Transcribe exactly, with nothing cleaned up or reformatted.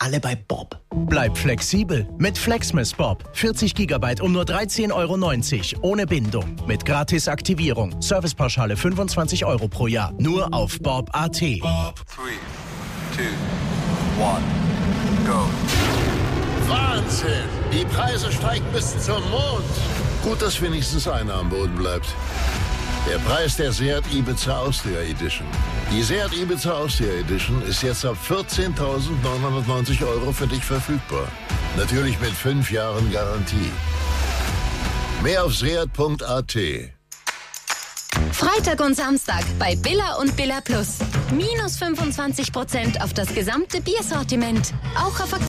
alle bei Bob. Bleib flexibel mit Flexmas Bob. vierzig Gigabyte um nur dreizehn Euro neunzig. Ohne Bindung. Mit Gratis-Aktivierung. Servicepauschale fünfundzwanzig Euro pro Jahr. Nur auf Bob Punkt a t. Bob. three, two, one, go. Wahnsinn! Die Preise steigen bis zum Mond. Gut, dass wenigstens einer am Boden bleibt. Der Preis der Seat Ibiza Austria Edition. Die Seat Ibiza Austria Edition ist jetzt ab vierzehntausendneunhundertneunzig Euro für dich verfügbar. Natürlich mit fünf Jahren Garantie. Mehr auf seat Punkt a t. Freitag und Samstag bei Billa und Billa Plus. Minus fünfundzwanzig Prozent auf das gesamte Biersortiment. Auch auf